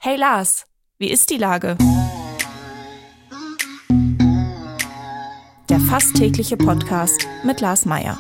Hey Lars, wie ist die Lage? Der fast tägliche Podcast mit Lars Meyer.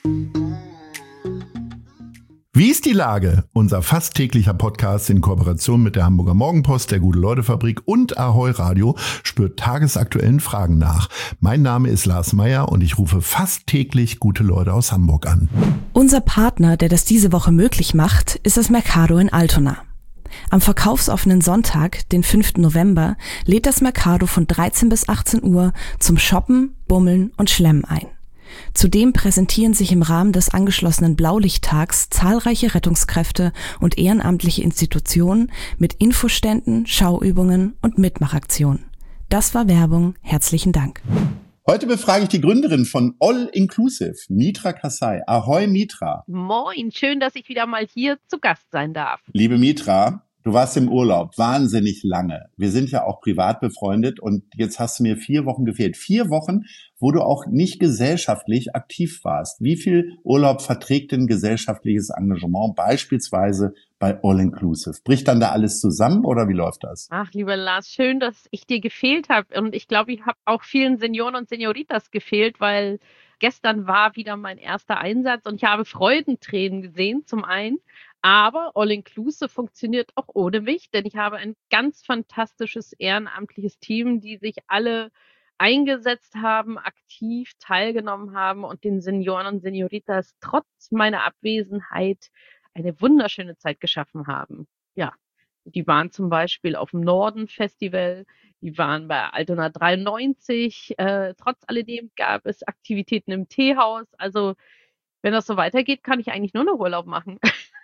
Wie ist die Lage? Unser fast täglicher Podcast in Kooperation mit der Hamburger Morgenpost, der Gute-Leute-Fabrik und Ahoi Radio spürt tagesaktuellen Fragen nach. Mein Name ist Lars Meyer und ich rufe fast täglich gute Leute aus Hamburg an. Unser Partner, der das diese Woche möglich macht, ist das Mercado in Altona. Am verkaufsoffenen Sonntag, den 5. November, lädt das Mercado von 13 bis 18 Uhr zum Shoppen, Bummeln und Schlemmen ein. Zudem präsentieren sich im Rahmen des angeschlossenen Blaulichttags zahlreiche Rettungskräfte und ehrenamtliche Institutionen mit Infoständen, Schauübungen und Mitmachaktionen. Das war Werbung. Herzlichen Dank. Heute befrage ich die Gründerin von All Inclusive, Mitra Kasai. Ahoi Mitra. Moin, schön, dass ich wieder mal hier zu Gast sein darf. Liebe Mitra, du warst im Urlaub, wahnsinnig lange. Wir sind ja auch privat befreundet und jetzt hast du mir 4 Wochen gefehlt. 4 Wochen, wo du auch nicht gesellschaftlich aktiv warst. Wie viel Urlaub verträgt denn gesellschaftliches Engagement, beispielsweise bei All Inclusive? Bricht dann da alles zusammen oder wie läuft das? Ach, lieber Lars, schön, dass ich dir gefehlt habe. Und ich glaube, ich habe auch vielen Senioren und Senioritas gefehlt, weil gestern war wieder mein erster Einsatz und ich habe Freudentränen gesehen, zum einen. Aber All Inclusive funktioniert auch ohne mich, denn ich habe ein ganz fantastisches ehrenamtliches Team, die sich alle eingesetzt haben, aktiv teilgenommen haben und den Senioren und Senioritas trotz meiner Abwesenheit eine wunderschöne Zeit geschaffen haben. Ja, die waren zum Beispiel auf dem Norden-Festival, die waren bei Altona 93. Trotz alledem gab es Aktivitäten im Teehaus. Also wenn das so weitergeht, kann ich eigentlich nur noch Urlaub machen.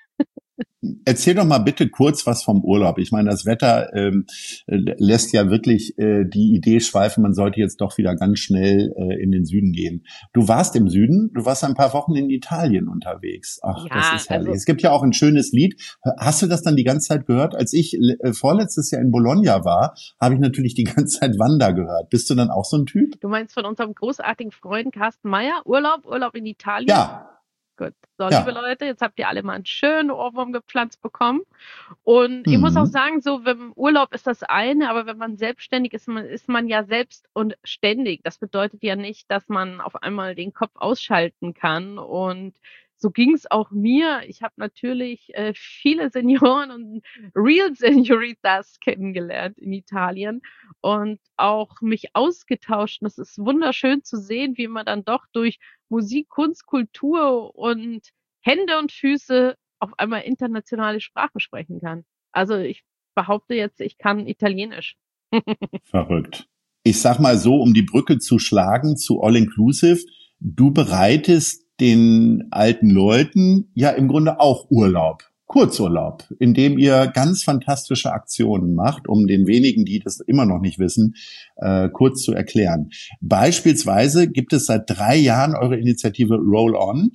Erzähl doch mal bitte kurz was vom Urlaub. Ich meine, das Wetter lässt ja wirklich die Idee schweifen, man sollte jetzt doch wieder ganz schnell in den Süden gehen. Du warst im Süden, du warst ein paar Wochen in Italien unterwegs. Ach, ja, das ist herrlich. Es gibt ja auch ein schönes Lied. Hast du das dann die ganze Zeit gehört? Als ich vorletztes Jahr in Bologna war, habe ich natürlich die ganze Zeit Wanda gehört. Bist du dann auch so ein Typ? Du meinst von unserem großartigen Freund Carsten Meyer, Urlaub in Italien? Ja. Gut. So, liebe Leute, jetzt habt ihr alle mal einen schönen Ohrwurm gepflanzt bekommen. Und ich muss auch sagen, so, wenn Urlaub ist das eine, aber wenn man selbstständig ist, ist man ja selbst und ständig. Das bedeutet ja nicht, dass man auf einmal den Kopf ausschalten kann. Und so ging es auch mir. Ich habe natürlich viele Senioren und Real Senioritas kennengelernt in Italien und auch mich ausgetauscht. Und es ist wunderschön zu sehen, wie man dann doch durch Musik, Kunst, Kultur und Hände und Füße auf einmal internationale Sprachen sprechen kann. Also ich behaupte jetzt, ich kann Italienisch. Verrückt. Ich sag mal so, um die Brücke zu schlagen zu All Inclusive, du bereitest den alten Leuten ja im Grunde auch Urlaub, Kurzurlaub, indem ihr ganz fantastische Aktionen macht, um den wenigen, die das immer noch nicht wissen, kurz zu erklären. Beispielsweise gibt es seit 3 Jahren eure Initiative Roll On,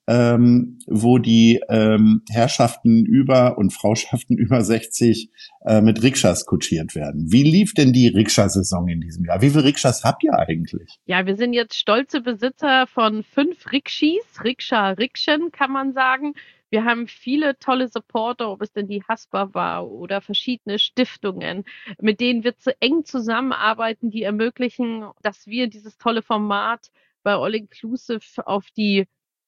wo die Herrschaften über und Frauschaften über 60 mit Rikschas kutschiert werden. Wie lief denn die Rikscha-Saison in diesem Jahr? Wie viele Rikschas habt ihr eigentlich? Ja, wir sind jetzt stolze Besitzer von 5 Rikschis, Rikscha-Rikschen kann man sagen. Wir haben viele tolle Supporter, ob es denn die Haspa war oder verschiedene Stiftungen, mit denen wir zu eng zusammenarbeiten, die ermöglichen, dass wir dieses tolle Format bei All Inclusive auf die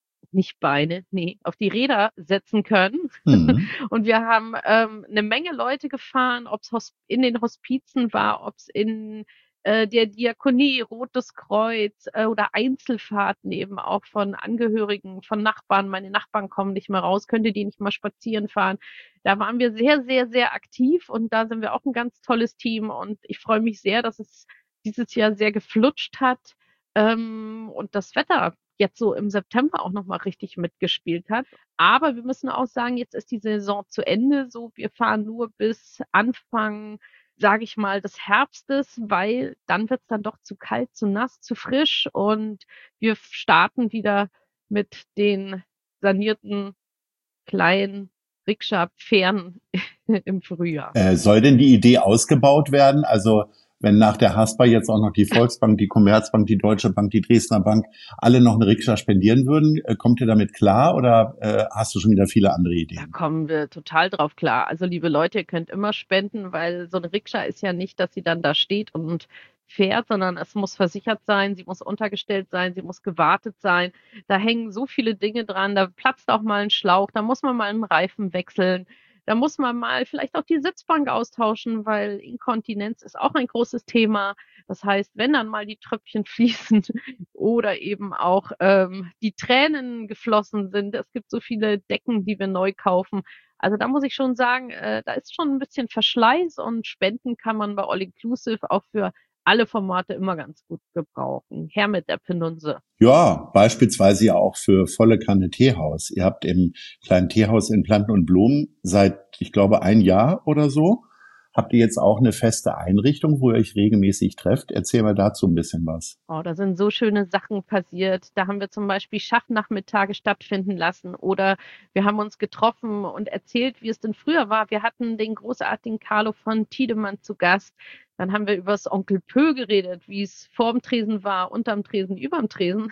auf die Räder setzen können. Mhm. Und wir haben eine Menge Leute gefahren, ob es in den Hospizen war, ob es in der Diakonie, Rotes Kreuz oder Einzelfahrten eben auch von Angehörigen, von Nachbarn. Meine Nachbarn kommen nicht mehr raus, könnt ihr die nicht mal spazieren fahren. Da waren wir sehr, sehr, sehr aktiv und da sind wir auch ein ganz tolles Team und ich freue mich sehr, dass es dieses Jahr sehr geflutscht hat und das Wetter jetzt so im September auch nochmal richtig mitgespielt hat. Aber wir müssen auch sagen, jetzt ist die Saison zu Ende. So, wir fahren nur bis Anfang, sage ich mal, des Herbstes, weil dann wird es dann doch zu kalt, zu nass, zu frisch. Und wir starten wieder mit den sanierten kleinen Rikscha-Pferden im Frühjahr. Soll denn die Idee ausgebaut werden? Also wenn nach der Haspa jetzt auch noch die Volksbank, die Commerzbank, die Deutsche Bank, die Dresdner Bank alle noch eine Rikscha spendieren würden. Kommt ihr damit klar oder hast du schon wieder viele andere Da Ideen? kommen wir total drauf klar. Also liebe Leute, ihr könnt immer spenden, weil so eine Rikscha ist ja nicht, dass sie dann da steht und fährt, sondern es muss versichert sein, sie muss untergestellt sein, sie muss gewartet sein. Da hängen so viele Dinge dran, da platzt auch mal ein Schlauch, da muss man mal einen Reifen wechseln, da muss man mal vielleicht auch die Sitzbank austauschen, weil Inkontinenz ist auch ein großes Thema. Das heißt, wenn dann mal die Tröpfchen fließen oder eben auch die Tränen geflossen sind, es gibt so viele Decken, die wir neu kaufen. Also da muss ich schon sagen, da ist schon ein bisschen Verschleiß und Spenden kann man bei All Inclusive auch für alle Formate immer ganz gut gebrauchen. Her mit der Penunse. Ja, beispielsweise ja auch für volle Kanne Teehaus. Ihr habt im kleinen Teehaus in Planten und Blumen seit, ich glaube, 1 Jahr oder so, habt ihr jetzt auch eine feste Einrichtung, wo ihr euch regelmäßig trefft. Erzähl mal dazu ein bisschen was. Oh, da sind so schöne Sachen passiert. Da haben wir zum Beispiel Schachnachmittage stattfinden lassen oder wir haben uns getroffen und erzählt, wie es denn früher war. Wir hatten den großartigen Carlo von Tiedemann zu Gast. Dann haben wir über das Onkel Pö geredet, wie es vorm Tresen war, unterm Tresen, überm Tresen.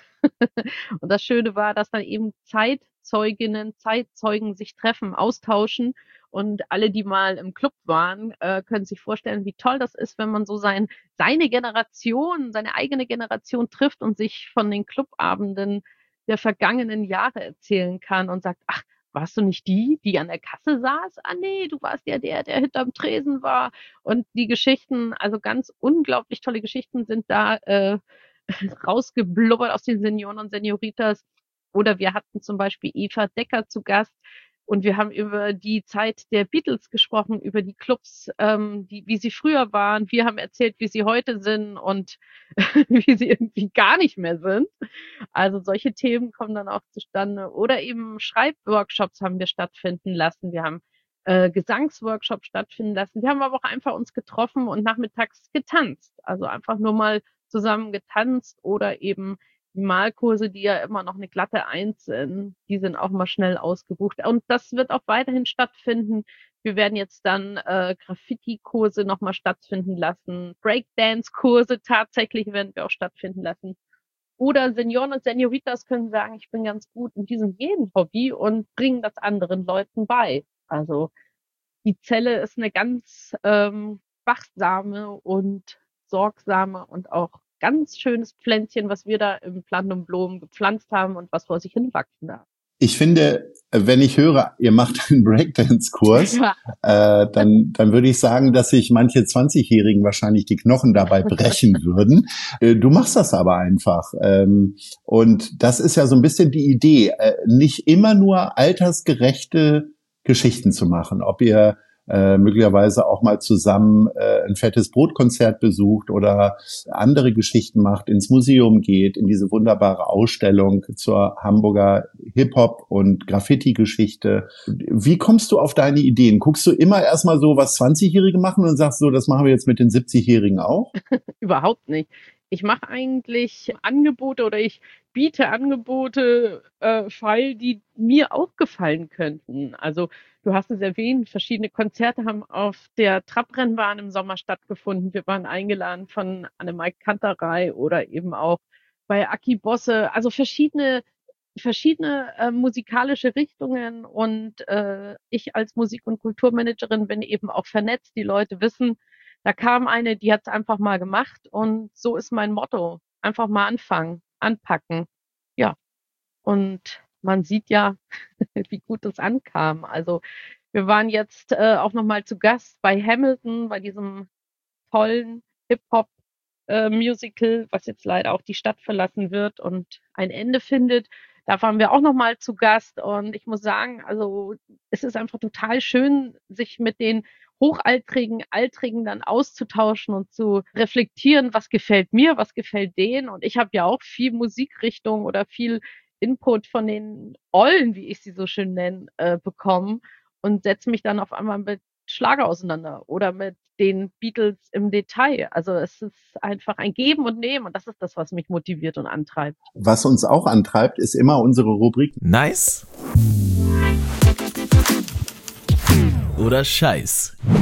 Und das Schöne war, dass dann eben Zeitzeuginnen, Zeitzeugen sich treffen, austauschen. Und alle, die mal im Club waren, können sich vorstellen, wie toll das ist, wenn man so seine Generation, seine eigene Generation trifft und sich von den Clubabenden der vergangenen Jahre erzählen kann und sagt, ach, warst du nicht die an der Kasse saß? Ah nee, du warst ja der hinterm Tresen war. Und die Geschichten, also ganz unglaublich tolle Geschichten sind da rausgeblubbert aus den Senioren und Senioritas. Oder wir hatten zum Beispiel Eva Decker zu Gast und wir haben über die Zeit der Beatles gesprochen, über die Clubs, wie sie früher waren. Wir haben erzählt, wie sie heute sind und wie sie irgendwie gar nicht mehr sind. Also solche Themen kommen dann auch zustande. Oder eben Schreibworkshops haben wir stattfinden lassen. Wir haben Gesangsworkshops stattfinden lassen. Wir haben aber auch einfach uns getroffen und nachmittags getanzt. Also einfach nur mal zusammen getanzt oder eben die Malkurse, die ja immer noch eine glatte Eins sind, die sind auch mal schnell ausgebucht. Und das wird auch weiterhin stattfinden. Wir werden jetzt dann Graffiti-Kurse nochmal stattfinden lassen. Breakdance-Kurse tatsächlich werden wir auch stattfinden lassen. Oder Senioren und Senioritas können sagen, ich bin ganz gut in diesem jeden Hobby und bringen das anderen Leuten bei. Also die Zelle ist eine ganz wachsame und sorgsame und auch ganz schönes Pflänzchen, was wir da im Planten und Blumen gepflanzt haben und was vor sich hin wachsen darf. Ich finde, wenn ich höre, ihr macht einen Breakdance-Kurs, Ja. dann würde ich sagen, dass sich manche 20-Jährigen wahrscheinlich die Knochen dabei brechen würden. Du machst das aber einfach. Und das ist ja so ein bisschen die Idee, nicht immer nur altersgerechte Geschichten zu machen. Ob ihr möglicherweise auch mal zusammen ein fettes Brotkonzert besucht oder andere Geschichten macht, ins Museum geht, in diese wunderbare Ausstellung zur Hamburger Hip-Hop- und Graffiti-Geschichte. Wie kommst du auf deine Ideen? Guckst du immer erstmal so, was 20-Jährige machen und sagst so, das machen wir jetzt mit den 70-Jährigen auch? Überhaupt nicht. Ich mache eigentlich Angebote oder ich biete Angebote feil, die mir auch gefallen könnten. Also du hast es erwähnt, verschiedene Konzerte haben auf der Trabrennbahn im Sommer stattgefunden. Wir waren eingeladen von Annemarie Kanterei oder eben auch bei Aki Bosse. Also verschiedene musikalische Richtungen und ich als Musik- und Kulturmanagerin bin eben auch vernetzt. Die Leute wissen, da kam eine, die hat es einfach mal gemacht und so ist mein Motto. Einfach mal anfangen, anpacken. Ja, und man sieht ja, wie gut es ankam. Also wir waren jetzt auch nochmal zu Gast bei Hamilton, bei diesem tollen Hip-Hop-Musical, was jetzt leider auch die Stadt verlassen wird und ein Ende findet. Da waren wir auch nochmal zu Gast und ich muss sagen, also es ist einfach total schön, sich mit den Altrigen dann auszutauschen und zu reflektieren, was gefällt mir, was gefällt denen. Und ich habe ja auch viel Musikrichtung oder viel Input von den Ollen, wie ich sie so schön nenne, bekommen und setze mich dann auf einmal mit Schlager auseinander oder mit den Beatles im Detail. Also es ist einfach ein Geben und Nehmen und das ist das, was mich motiviert und antreibt. Was uns auch antreibt, ist immer unsere Rubrik Nice oder Scheiß.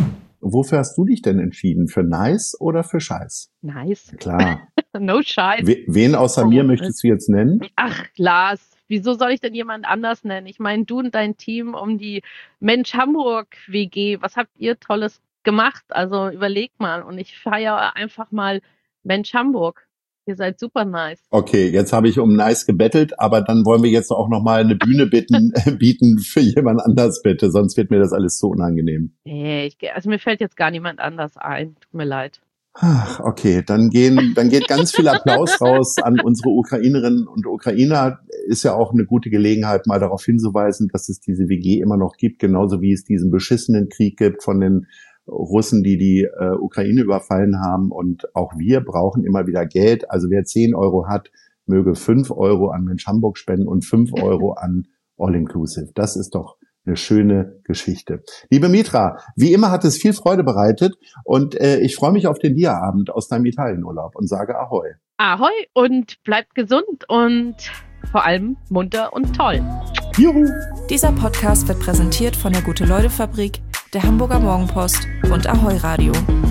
Wofür hast du dich denn entschieden? Für nice oder für Scheiß? Nice. Klar. No Scheiß. Wen außer mir möchtest du jetzt nennen? Ach, Lars, wieso soll ich denn jemand anders nennen? Ich meine, du und dein Team um die Mensch Hamburg WG, was habt ihr Tolles gemacht? Also überleg mal. Und ich feiere einfach mal Mensch Hamburg. Ihr seid super nice. Okay, jetzt habe ich um nice gebettelt, aber dann wollen wir jetzt auch noch mal eine Bühne bieten für jemand anders bitte, sonst wird mir das alles so unangenehm. Nee, also mir fällt jetzt gar niemand anders ein. Tut mir leid. Ach, okay, dann geht ganz viel Applaus raus an unsere Ukrainerinnen und Ukrainer. Ist ja auch eine gute Gelegenheit, mal darauf hinzuweisen, dass es diese WG immer noch gibt, genauso wie es diesen beschissenen Krieg gibt von den Russen, die Ukraine überfallen haben. Und auch wir brauchen immer wieder Geld. Also wer 10 Euro hat, möge 5 Euro an Mensch Hamburg spenden und 5 Euro an All Inclusive. Das ist doch eine schöne Geschichte. Liebe Mitra, wie immer hat es viel Freude bereitet und ich freue mich auf den Dia-Abend aus deinem Italienurlaub und sage Ahoi. Ahoi und bleibt gesund und vor allem munter und toll. Juhu! Dieser Podcast wird präsentiert von der Gute-Leute-Fabrik, der Hamburger Morgenpost und Ahoi Radio.